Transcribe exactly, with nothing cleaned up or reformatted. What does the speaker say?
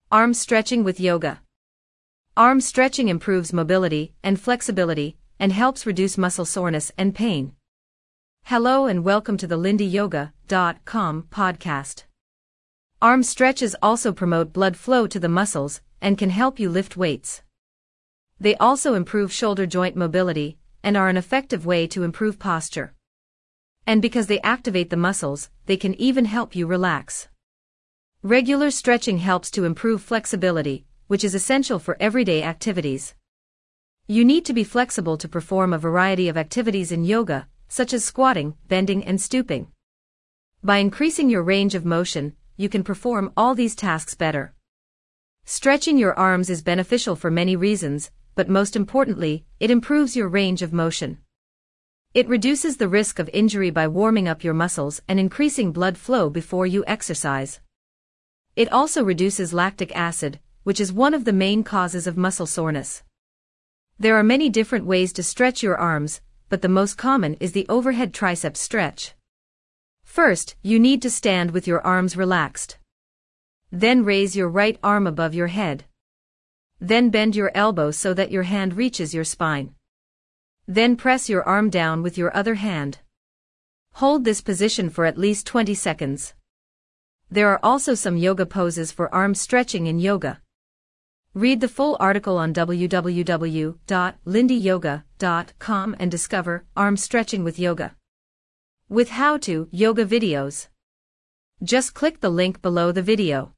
Arm stretching with yoga. Arm stretching improves mobility and flexibility and helps reduce muscle soreness and pain. Hello and welcome to the Lindy Yoga dot com podcast. Arm stretches also promote blood flow to the muscles and can help you lift weights. They also improve shoulder joint mobility and are an effective way to improve posture. And because they activate the muscles, they can even help you relax. Regular stretching helps to improve flexibility, which is essential for everyday activities. You need to be flexible to perform a variety of activities in yoga, such as squatting, bending, and stooping. By increasing your range of motion, you can perform all these tasks better. Stretching your arms is beneficial for many reasons, but most importantly, it improves your range of motion. It reduces the risk of injury by warming up your muscles and increasing blood flow before you exercise. It also reduces lactic acid, which is one of the main causes of muscle soreness. There are many different ways to stretch your arms, but the most common is the overhead tricep stretch. First, you need to stand with your arms relaxed. Then raise your right arm above your head. Then bend your elbow so that your hand reaches your spine. Then press your arm down with your other hand. Hold this position for at least twenty seconds. There are also some yoga poses for arm stretching in yoga. Read the full article on w w w dot lindy yoga dot com and discover arm stretching with yoga. With how-to yoga videos. Just click the link below the video.